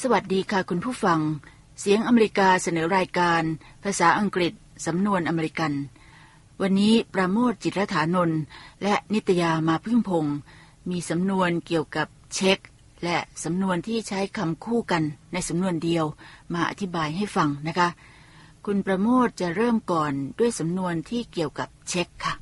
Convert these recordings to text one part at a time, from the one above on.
วัสดีค่ะคุณผู้ฟังเสียงอเมริกาเสนอรายการภาษาอังกฤษสำนวนอเมริกันวันนี้ประโมทจิตรฐานนท์และนิตยามาพึ่งพงศ์มีสำนวนเกี่ยวกับเช็คและสำนวนที่ใช้คำคู่กันในสำนวนเดียวมาอธิบายให้ฟังนะคะคุณประโมทจะเริ่มก่อนด้วยสำนวนที่เกี่ยวกับเช็คค่ะ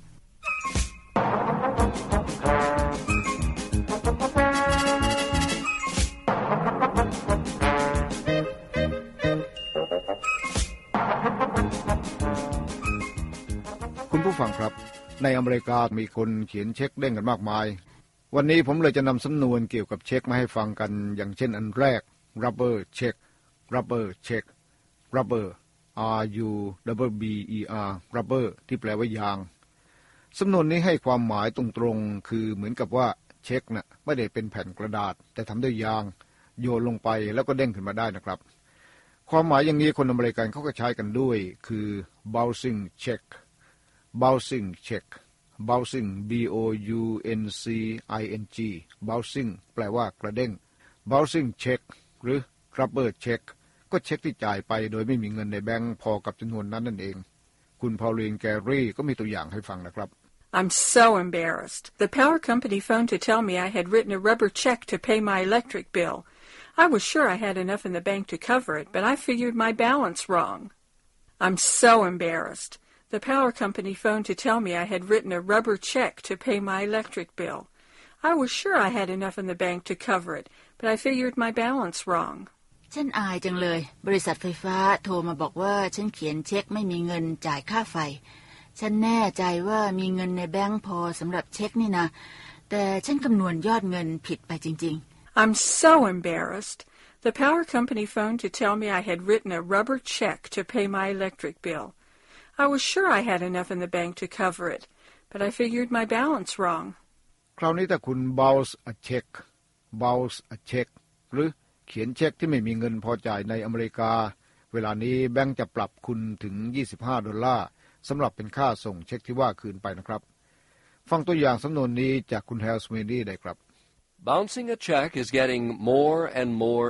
คุณผู้ฟังครับในอเมริกามีคนเขียนเช็คเด้งกันมากมายวันนี้ผมเลยจะนำสำนวนเกี่ยวกับเช็คมาให้ฟังกันอย่างเช่นอันแรก rubber check rubber check rubber r u b e r rubber ที่แปลว่ายางสำนวนนี้ให้ความหมายตรงๆคือเหมือนกับว่าเช็คน่ะไม่ได้เป็นแผ่นกระดาษแต่ทำด้วยยางโยนลงไปแล้วก็เด้งขึ้นมาได้นะครับความหมายอย่างนี้คนอเมริกันเขาก็ใช้กันด้วยคือ bouncing check bouncing check bouncing b o u n c i n g bouncing แปลว่ากระเด้ง bouncing check หรือ rubber check ก็เช็คที่จ่ายไปโดยไม่มีเงินในแบงค์พอกับจำนวนนั้นนั่นเองคุณพอลลีนแกรี่ก็มีตัวอย่างให้ฟังนะครับ I'm so embarrassed. The power company phoned to tell me I had written a rubber check to pay my electric bill. I was sure I had enough in the bank to cover it, but I figured my balance wrong. I'm so embarrassed.The power company phoned to tell me I had written a rubber check to pay my electric bill. I was sure I had enough in the bank to cover it, but I figured my balance wrong. ฉันอายจังเลยบริษัทไฟฟ้าโทรมาบอกว่าฉันเขียนเช็คไม่มีเงินจ่ายค่าไฟฉันแน่ใจว่ามีเงินในแบงค์พอสำหรับเช็คนี่นะแต่ฉันคำนวณยอดเงินผิดไปจริงๆ I'm so embarrassed. The power company phoned to tell me I had written a rubber check to pay my electric bill.I was sure I had enough in the bank to cover it, but I figured my balance wrong. คราวนี้ถ้าคุณ bounce a check bounce a check หรือเขียนเช็คที่ไม่มีเงินพอจ่ายในอเมริกาเวลานี้แบงก์จะปรับคุณถึง$25สำหรับเป็นค่าส่งเช็คที่ว่าคืนไปนะครับฟังตัวอย่างสำนวนนี้จากคุณแฮลส์เมดี้ได้ครับ Bouncing a check is getting more and more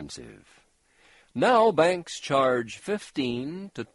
expensive.Now banks charge $15 to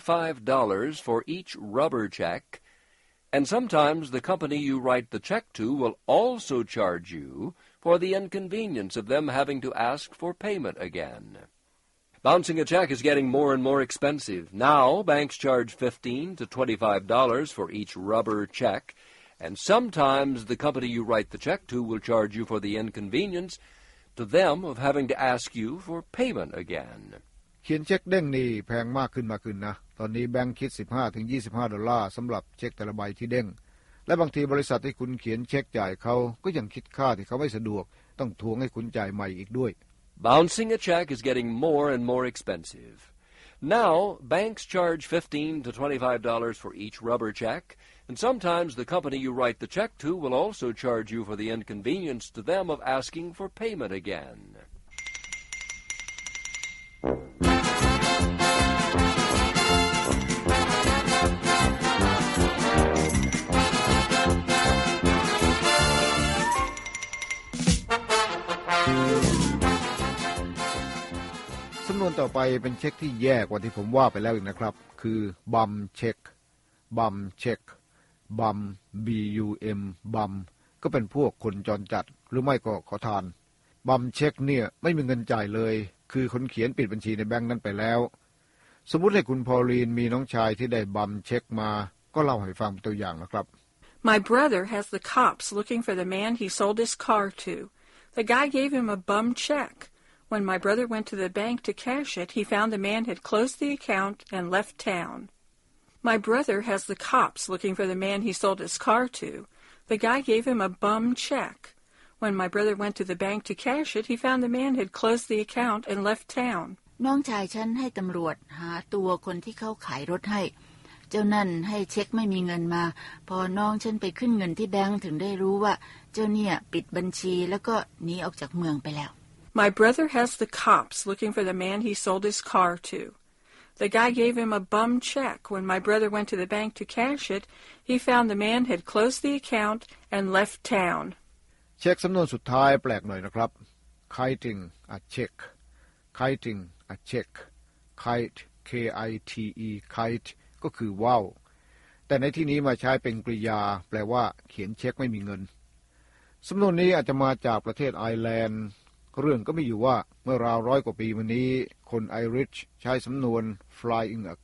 $25 for each rubber check, and sometimes the company you write the check to will also charge you for the inconvenience of them having to ask for payment again. Bouncing a check is getting more and more expensive. Now banks charge $15 to $25 for each rubber check, and sometimes the company you write the check to will charge you for the inconvenience.to them of having to ask you for payment again. เขียนเช็คเด้งนี่แพงมากขึ้นนะตอนนี้แบงค์คิด$15ถึง$25สำหรับเช็คแต่ละใบที่เด้งและบางทีบริษัทที่คุณเขียนเช็คจ่ายเขาก็ยังคิดค่าที่เขาไม่สะดวกต้องทวงให้คุณจ่ายใหม่อีกด้วย Bouncing a check is getting more and more expensive. Now banks charge $15 to $25 for each rubber check.And sometimes the company you write the check to will also charge you for the inconvenience to them of asking for payment again. สำนวนต่อไปเป็นเช็คที่แย่กว่าที่ผมว่าไปแล้วอีกนะครับคือ bum check bum checkบัม b u m บัมก็เป็นพวกคนจรจัดหรือไม่ก็ขอทานบัมเช็คเนี่ยไม่มีเงินจ่ายเลยคือคนเขียนปิดบัญชีในแบงค์นั้นไปแล้วสมมุติให้คุณพอลลีนมีน้องชายที่ได้บัมเช็คมาก็เล่าให้ฟังตัวอย่างนะครับ My brother has the cops looking for the man he sold his car to. The guy gave him a bum check. When my brother went to the bank to cash it, he found the man had closed the account and left town.My brother has the cops looking for the man he sold his car to. The guy gave him a bum check. When my brother went to the bank to cash it, he found the man had closed the account and left town. น้องชายฉันให้ตำรวจหาตัวคนที่เขาขายรถให้เจ้านั่นให้เช็คไม่มีเงินมาพอน้องฉันไปขึ้นเงินที่แบงค์ถึงได้รู้ว่าเจ้าเนี่ยปิดบัญชีแล้วก็หนีออกจากเมืองไปแล้ว My brother has the cops looking for the man he sold his car to.The guy gave him a bum check. When my brother went to the bank to cash it, he found the man had closed the account and left town. เช็คสำนวนสุดท้ายแปลกหน่อยนะครับ Kiting a check kiting a check kite K-I-T-E kite ก็คือว่าวแต่ในที่นี้มาใช้เป็นกริยาแปลว่าเขียนเช็คไม่มีเงินสำนวนนี้อาจจะมาจากประเทศไอร์แลนด์เรื่องก็มีอยู่ว่าเมื่อราว100 กว่าปีมานี้คนไอริชใช้สำนวน flying a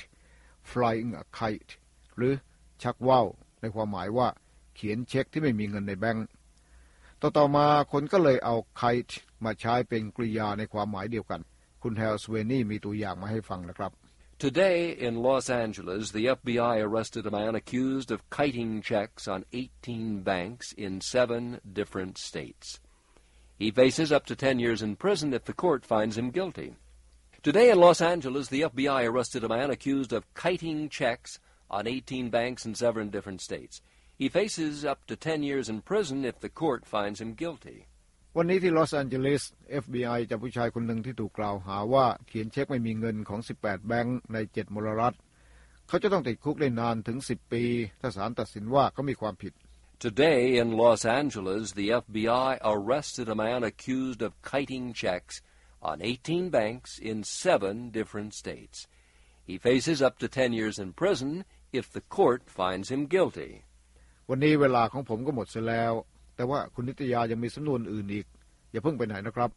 kite หรือชักว่าวในความหมายว่าเขียนเช็คที่ไม่มีเงินในแบงก์ต่อมาคนก็เลยเอา kite มาใช้เป็นกริยาในความหมายเดียวกันคุณแฮลสเวนี่มีตัวอย่างมาให้ฟังนะครับ Today in Los Angeles, the FBI arrested a man accused of kiting checks on 18 banks in 7 different states. He faces up to 10 years in prison if the court finds him guilty. Today in Los Angeles, the FBI arrested a man accused of kiting checks on 18 banks in 7 different states. He faces up to 10 years in prison if the court finds him guilty. วันนี้ที่ลอสแอนเจลิส FBI จับผู้ชายคนหนึ่งที่ถูกกล่าวหาว่าเขียนเช็คไม่มีเงินของ18แบงค์ใน7มลรัฐเขาจะต้องติดคุกได้นานถึง10ปีถ้าศาลตัดสินว่าเขามีความผิด Today in Los Angeles, the FBI arrested a man accused of kiting checks on 18 banks in 7 different states. He faces up to 10 years in prison if the court finds him guilty. วันนี้เวลาของผมก็หมดเสียแล้วแต่ว่าคุณนิตยายังมีสำนวนอื่นอีกอย่าเพิ่งไปไหนนะครับ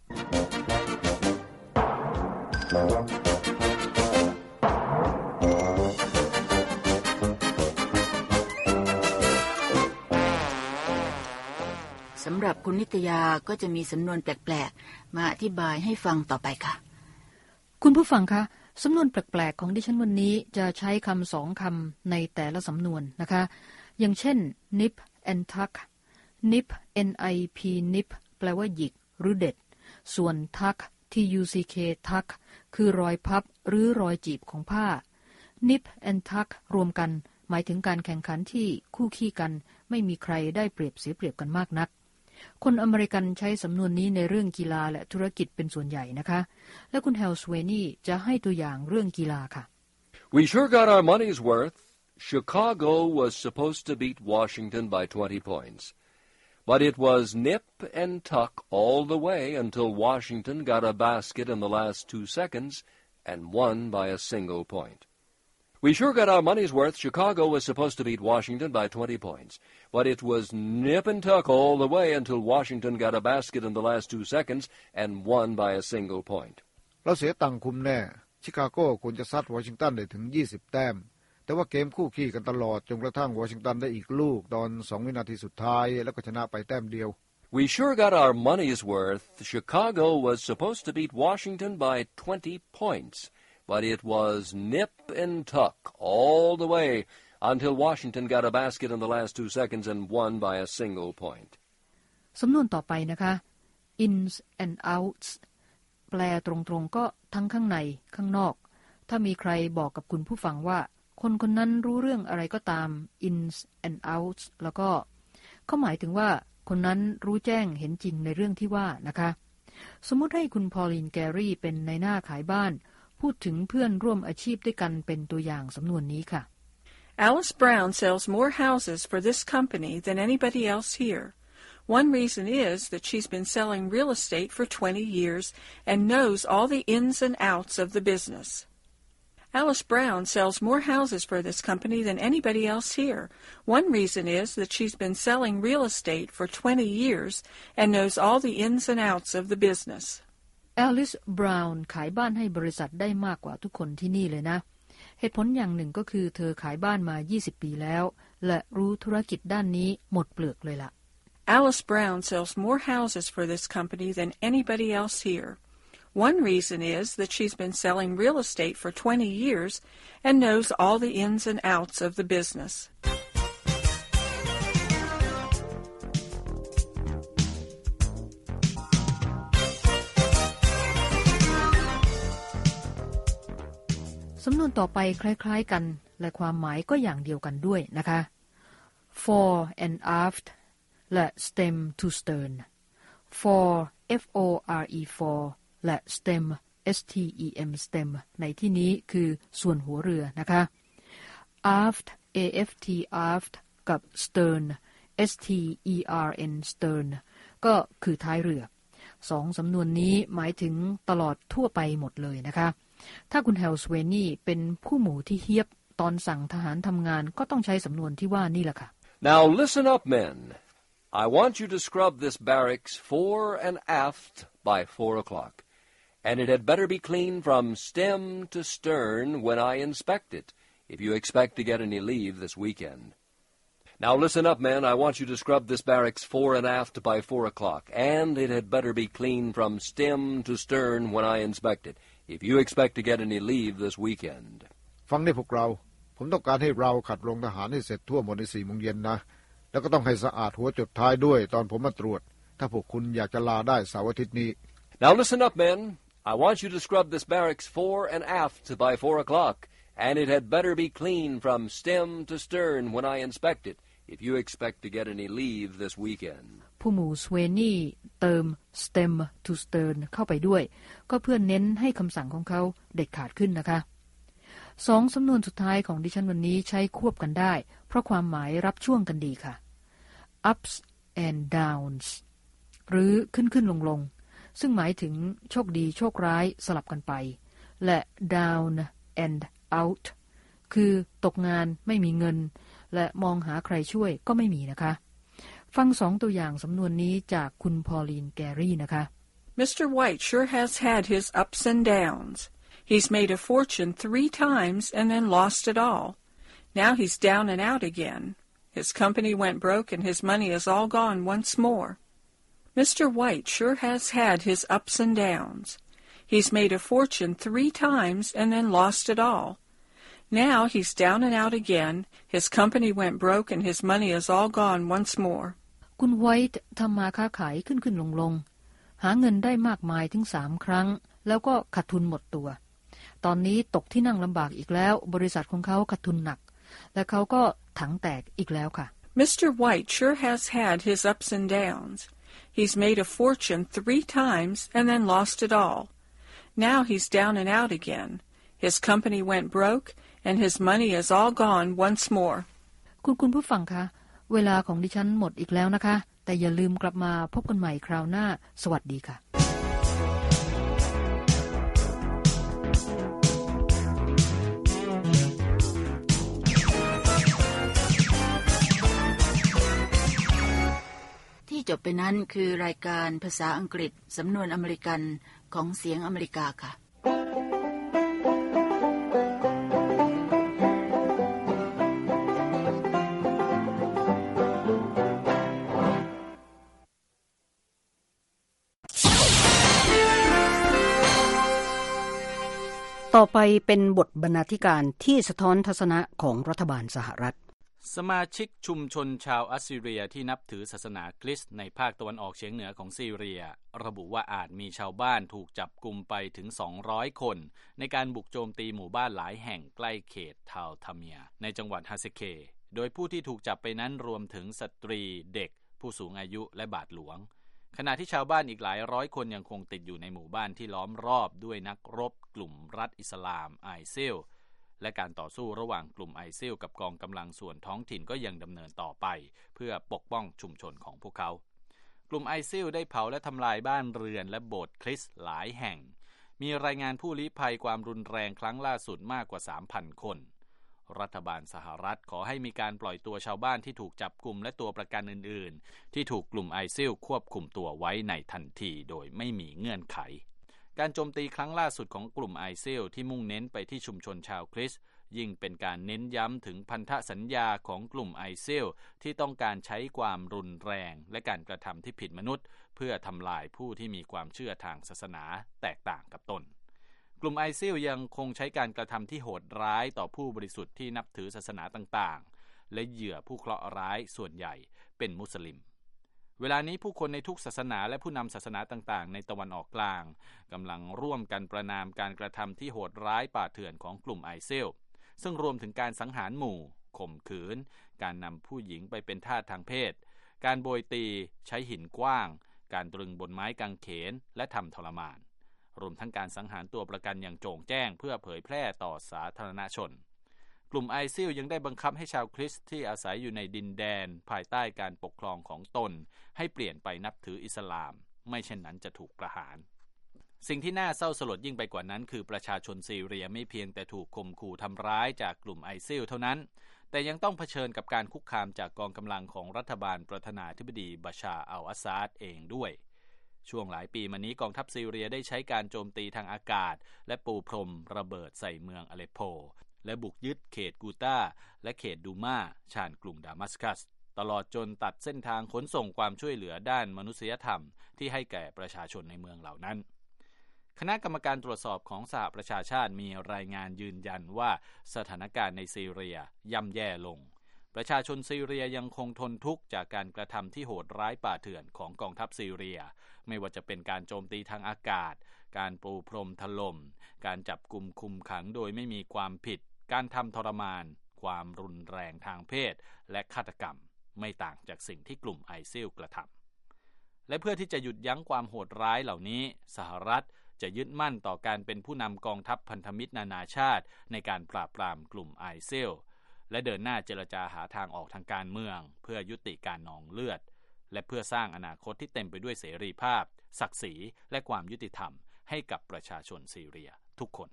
สำหรับคุณนิตยาก็จะมีสำนวนแปลกๆมาอธิบายให้ฟังต่อไปค่ะคุณผู้ฟังคะสำนวนแปลกๆของดิฉันวันนี้จะใช้คำ2 คำในแต่ละสำนวนนะคะอย่างเช่น nip and tuck nip nip nip แปลว่าหยิกหรือเด็ดส่วน tuck tuck tuck คือรอยพับหรือรอยจีบของผ้า nip and tuck รวมกันหมายถึงการแข่งขันที่คู่ขี้กันไม่มีใครได้เปรียบเสียเปรียบกันมากนักคนอเมริกันใช้สำนวนนี้ในเรื่องกีฬาและธุรกิจเป็นส่วนใหญ่นะคะและคุณแฮลสเวนี่จะให้ตัวอย่างเรื่องกีฬาค่ะ We sure got our money's worth. Chicago was supposed to beat Washington by 20 points. But it was nip and tuck all the way until Washington got a basket in the last 2 seconds and won by a single point. We sure got our money's worth. Chicago was supposed to beat Washington by 20 points. But it was nip and tuck all the way until Washington got a basket in the last 2 seconds and won by a single point. เราเสียตังค์คุ้มแน่ชิคาโกควรจะซัดวอชิงตันได้ถึง20แต้มแต่ว่าเกมคู่ขี้กันตลอดจนกระทั่งวอชิงตันได้อีกลูกตอน2 วินาทีสุดท้ายแล้วก็ชนะไปแต้มเดียว We sure got our money's worth. Chicago was supposed to beat Washington by 20 points, but it was nip and tuck all the way until Washington got a basket in the last 2 seconds and won by a single point. สำนวนต่อไปนะคะ ins and outs แปลตรงๆก็ทั้งข้างในข้างนอกถ้ามีใครบอกกับคุณผู้ฟังว่าคนคนนั้นรู้เรื่องอะไรก็ตาม ins and outs แล้วก็เขาหมายถึงว่าคนนั้นรู้แจ้งเห็นจริงในเรื่องที่ว่านะคะสมมุติให้คุณพอลินแกรี่เป็นนายหน้าขายบ้านพูดถึงเพื่อนร่วมอาชีพด้วยกันเป็นตัวอย่างสำนวนนี้ค่ะ Alice Brown sells more houses for this company than anybody else here. One reason is that she's been selling real estate for 20 years and knows all the ins and outs of the business. Alice Brown sells more houses for this company than anybody else here. One reason is that she's been selling real estate for 20 years and knows all the ins and outs of the business. Alice Brown ขายบ้านให้บริษัทได้มากกว่าทุกคนที่นี่เลยนะเหตุผลอย่างหนึ่งก็คือเธอขายบ้านมา20ปีแล้วและรู้ธุรกิจด้านนี้หมดเปลือกเลยล่ะ Alice Brown sells more houses for this company than anybody else here. One reason is that she's been selling real estate for 20 years and knows all the ins and outs of the business. สำนวนต่อไปคล้ายๆกันและความหมายก็อย่างเดียวกันด้วยนะคะ fore and aft และ stem to stern fore f-o-r-e fore และ stem s-t-e-m stem ในที่นี้คือส่วนหัวเรือนะคะ aft a-f-t aft กับ stern s-t-e-r-n stern ก็คือท้ายเรือสองสำนวนนี้หมายถึงตลอดทั่วไปหมดเลยนะคะถ้าคุณแฮลสเวนี่เป็นผู้หมู่ที่เฮียบตอนสั่งทหารทำงานก็ต้องใช้สำนวนที่ว่านี่แหละค่ะ Now listen up, men. I want you to scrub this barracks fore and aft by 4 o'clock, and it had better be clean from stem to stern when I inspect it, if you expect to get any leave this weekend. Now listen up, men. I want you to scrub this barracks fore and aft by 4 o'clock, and it had better be clean from stem to stern when I inspect it, if you expect to get any leave this weekend. ฟังได้พวกเราผมต้องการให้เราขัดโรงทหารให้เสร็จทั่วหมดใน4 โมงเย็นนะแล้วก็ต้องให้สะอาดหัวจดท้ายด้วยตอนผมมาตรวจถ้าพวกคุณอยากจะลาได้เสาร์อาทิตย์นี้ Now listen up, men. I want you to scrub this barracks fore and aft by 4 o'clock, and it had better be clean from stem to stern when I inspect it, if you expect to get any leave this weekend. ผู้หมู่สเวนี่เติม stem to stern เข้าไปด้วยก็เพื่อเน้นให้คำสั่งของเขาเด็ดขาดขึ้นนะคะสองสำนวนสุดท้ายของดิฉันวันนี้ใช้ควบกันได้เพราะความหมายรับช่วงกันดีค่ะ ups and downs หรือขึ้นลงซึ่งหมายถึงโชคดีโชคร้ายสลับกันไปและ down and out คือตกงานไม่มีเงินและมองหาใครช่วยก็ไม่มีนะคะฟัง2 ตัวอย่างสำนวนนี้จากคุณพอลีนแกรี่นะคะ Mr. White sure has had his ups and downs. He's made a fortune 3 times and then lost it all. Now he's down and out again. His company went broke and his money is all gone once more. Mr. White sure has had his ups and downs. He's made a fortune 3 times and then lost it all. Now he's down and out again. His company went broke and his money is all gone once more. คุณไวท์ทำมาค้าขายขึ้นลงหาเงินได้มากมายถึง3 ครั้งแล้วก็ขาดทุนหมดตัวตอนนี้ตกที่นั่งลำบากอีกแล้วบริษัทของเขาขาดทุนหนักและเขาก็ถังแตกอีกแล้วค่ะ Mr. White sure has had his ups and downs. He's made a fortune 3 times and then lost it all. Now he's down and out again. His company went broke and his money is all gone once more. คุณผู้ฟังคะเวลาของดิฉันหมดอีกแล้วนะคะแต่อย่าลืมกลับมาพบกันใหม่คราวหน้าสวัสดีค่ะที่จบไปนั้นคือรายการภาษาอังกฤษสำนวนอเมริกันของเสียงอเมริกาค่ะต่อไปเป็นบทบรรณาธิการที่สะท้อนทัศนะของรัฐบาลสหรัฐสมาชิกชุมชนชาวอัสซีเรียที่นับถือศาสนาคริสต์ในภาคตะวันออกเฉียงเหนือของซีเรียระบุว่าอาจมีชาวบ้านถูกจับกุมไปถึง200 คนในการบุกโจมตีหมู่บ้านหลายแห่งใกล้เขตทาลทาเมียในจังหวัดฮาเซเคโดยผู้ที่ถูกจับไปนั้นรวมถึงสตรีเด็กผู้สูงอายุและบาทหลวงขณะที่ชาวบ้านอีกหลายร้อยคนยังคงติดอยู่ในหมู่บ้านที่ล้อมรอบด้วยนักรบกลุ่มรัฐอิสลามไอซิลและการต่อสู้ระหว่างกลุ่มไอซิลกับกองกำลังส่วนท้องถิ่นก็ยังดำเนินต่อไปเพื่อปกป้องชุมชนของพวกเขากลุ่มไอซิลได้เผาและทำลายบ้านเรือนและโบสถ์คริสต์หลายแห่งมีรายงานผู้ลี้ภัยความรุนแรงครั้งล่าสุดมากกว่า 3,000 คนรัฐบาลสหรัฐขอให้มีการปล่อยตัวชาวบ้านที่ถูกจับกุมและตัวประกันอื่นๆที่ถูกกลุ่มไอซิลควบคุมตัวไว้ในทันทีโดยไม่มีเงื่อนไขการโจมตีครั้งล่าสุดของกลุ่มไอซิลที่มุ่งเน้นไปที่ชุมชนชาวคริสต์ยิ่งเป็นการเน้นย้ำถึงพันธสัญญาของกลุ่มไอซิลที่ต้องการใช้ความรุนแรงและการกระทำที่ผิดมนุษย์เพื่อทำลายผู้ที่มีความเชื่อทางศาสนาแตกต่างกับตนกลุ่มไอซิลยังคงใช้การกระทำที่โหดร้ายต่อผู้บริสุทธิ์ที่นับถือศาสนาต่างๆและเหยื่อผู้เคราะห์ร้ายส่วนใหญ่เป็นมุสลิมเวลานี้ผู้คนในทุกศาสนาและผู้นำศาสนาต่างๆในตะวันออกกลางกำลังร่วมกันประณามการกระทำที่โหดร้ายป่าเถื่อนของกลุ่มไอซิลซึ่งรวมถึงการสังหารหมู่ข่มขืนการนำผู้หญิงไปเป็นทาสทางเพศการโบยตีใช้หินกว้างการตรึงบนไม้กางเขนและทำทรมานรวมทั้งการสังหารตัวประกันอย่างโจ่งแจ้งเพื่อเผยแพร่ต่อสาธารณชนกลุ่มไอซิลยังได้บังคับให้ชาวคริสต์ที่อาศัยอยู่ในดินแดนภายใต้การปกครองของตนให้เปลี่ยนไปนับถืออิสลามไม่เช่นนั้นจะถูกประหารสิ่งที่น่าเศร้าสลดยิ่งไปกว่านั้นคือประชาชนซีเรียไม่เพียงแต่ถูกข่มขู่ทำร้ายจากกลุ่มไอซิลเท่านั้นแต่ยังต้องเผชิญกับการคุกคามจากกองกำลังของรัฐบาลประธานาธิบดีบัชาร์อัลอาซาดเองด้วยช่วงหลายปีมานี้กองทัพซีเรียได้ใช้การโจมตีทางอากาศและปูพรมระเบิดใส่เมืองอเลปโปและบุกยึดเขตกูตาและเขตดูมาชานกรุงดามัสกัสตลอดจนตัดเส้นทางขนส่งความช่วยเหลือด้านมนุษยธรรมที่ให้แก่ประชาชนในเมืองเหล่านั้นคณะกรรมการตรวจสอบของสหประชาชาติมีรายงานยืนยันว่าสถานการณ์ในซีเรียย่ำแย่ลงประชาชนซีเรียยังคงทนทุกข์จากการกระทำที่โหดร้ายป่าเถื่อนของกองทัพซีเรียไม่ว่าจะเป็นการโจมตีทางอากาศการปูพรมถล่มการจับกุมคุมขังโดยไม่มีความผิดการทำทรมานความรุนแรงทางเพศและฆาตกรรมไม่ต่างจากสิ่งที่กลุ่มไอซิลกระทำและเพื่อที่จะหยุดยั้งความโหดร้ายเหล่านี้สหรัฐจะยึดมั่นต่อการเป็นผู้นำกองทัพพันธมิตรนานาชาติในการปราบปรามกลุ่มไอซิลและเดินหน้าเจรจาหาทางออกทางการเมืองเพื่อยุติการนองเลือดและเพื่อสร้างอนาคตที่เต็มไปด้วยเสรีภาพศักดิ์ศรีและความยุติธรรมให้กับประชาชนซีเรียทุกคน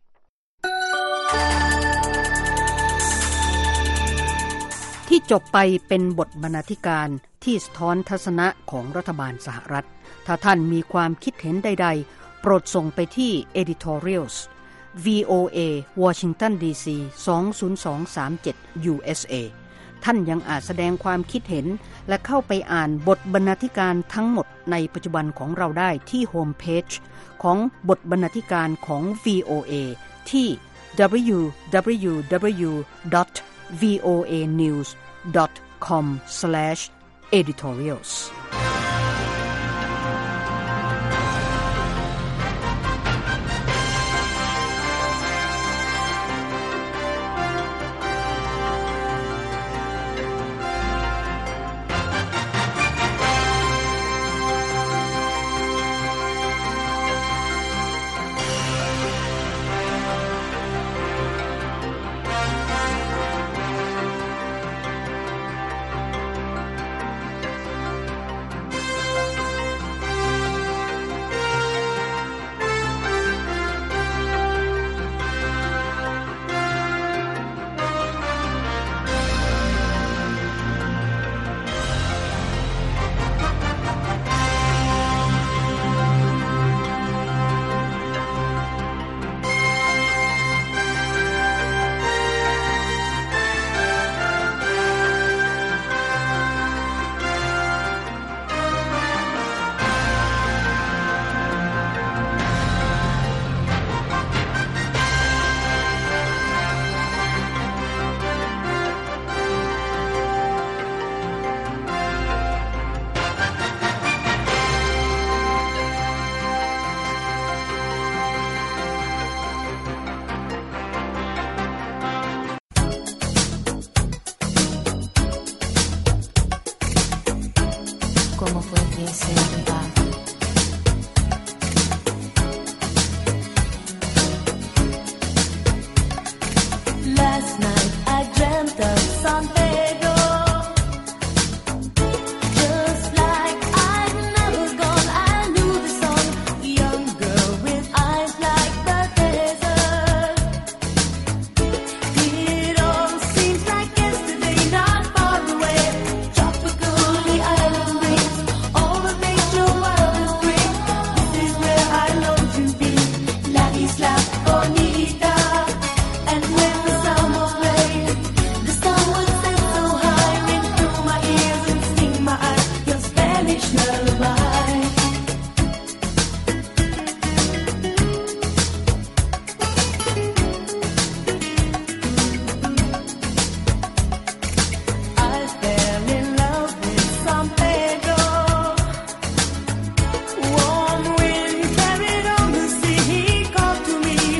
ที่จบไปเป็นบทบรรณาธิการที่สะท้อนทัศนะของรัฐบาลสหรัฐถ้าท่านมีความคิดเห็นใดๆโปรดส่งไปที่ editorials VOA Washington DC 20237 USA ท่านยังอาจแสดงความคิดเห็นและเข้าไปอ่านบทบรรณาธิการทั้งหมดในปัจจุบันของเราได้ที่โฮมเพจของบทบรรณาธิการของ VOA ที่ www.voanews.com/editorials como fue que se va. Last night I dreamt of San Pedro, just like I'd never gone. I knew the song, young girl with eyes like the desert. It all seems like yesterday, not far away. Tropical, the island breeze, all that makes your wildest dream. This is where I long to be, La Isla Bonita. And when the summer played, the sun would set so high, ring through my ears and sting my eyes, your Spanish lullaby. I fell in love with San Pedro. Warm wind carried on the sea. He called to me,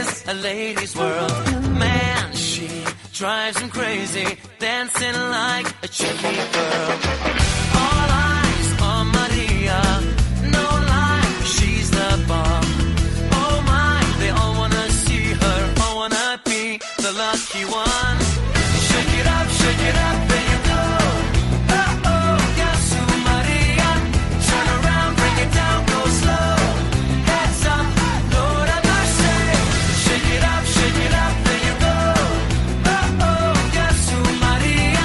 is a ladies' world. Man, she drives him crazy, dancing like a chippy girl. All eyes on Maria, no lie, she's the bomb. Oh my, they all wanna see her, all wanna be the lucky one. Shake it up, there you go. Oh, Yasu Maria, turn around, bring it down, go slow. Heads up, Lord have mercy. Shake it up, there you go. Oh, Yasu Maria,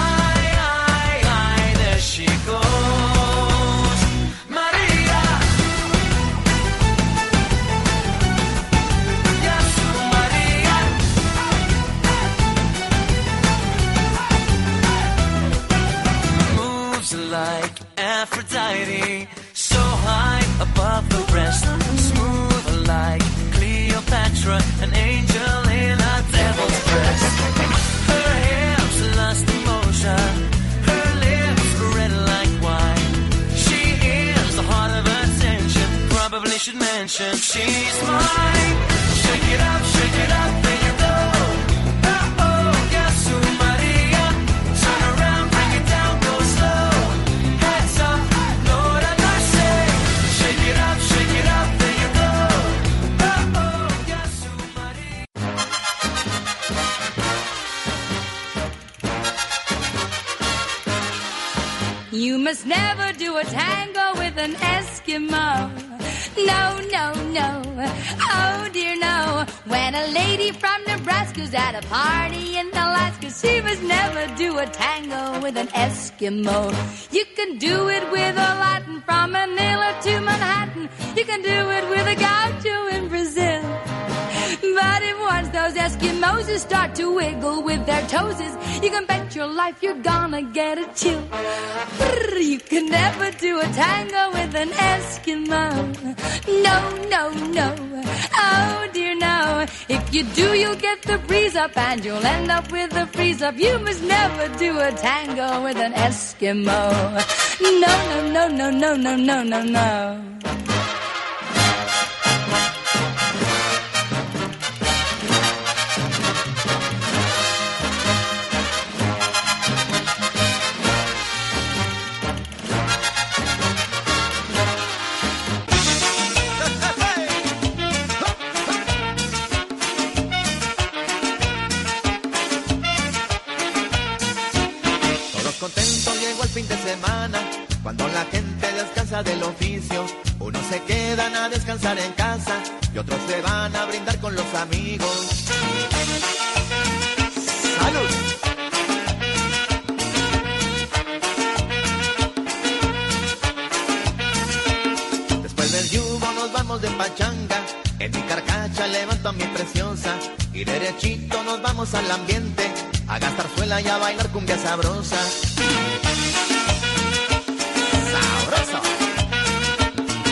ay, there she goes. Maria, Yasu Maria. Moves like Aphrodite, so high above the rest. Smooth like Cleopatra, an angel in a devil's dress. Her hips lust emotion, her lips red like wine. She is the heart of attention, probably should mention she's mine. Shake it up, there you go. Oh, Yasu Maria, turn around, bring it down, go slow. Heads up, Lord have mercy. Shake it up, there you go. Oh, Yasu Maria. You must never do a tango with an Eskimo. No, no, no. Oh dear, no. When a lady from Nebraska's at a party in Alaska, she must never do a tango with an Eskimo. You can do it with a Latin from Manila to Manhattan. You can do it with a gaucho in Brazil. But if once those Eskimos start to wiggle with their toesies, you can bet your life you're gonna get a chill. You can never do a tango with an Eskimo. No, no, no. Oh dear, no. If you do, you'll get the breeze up and you'll end up with the freeze up. You must never do a tango with an Eskimo. No, no, no, no, no, no, no, no, no. Contento llegó el fin de semana, cuando la gente descansa del oficio. Unos se quedan a descansar en casa y otros se van a brindar con los amigos. ¡Salud! Después del yugo nos vamos de pachanga, en mi carcacha levanto a mi preciosa y derechito nos vamos al ambiente, a gastar suela y a bailar cumbia sabrosa. ¡Sabroso!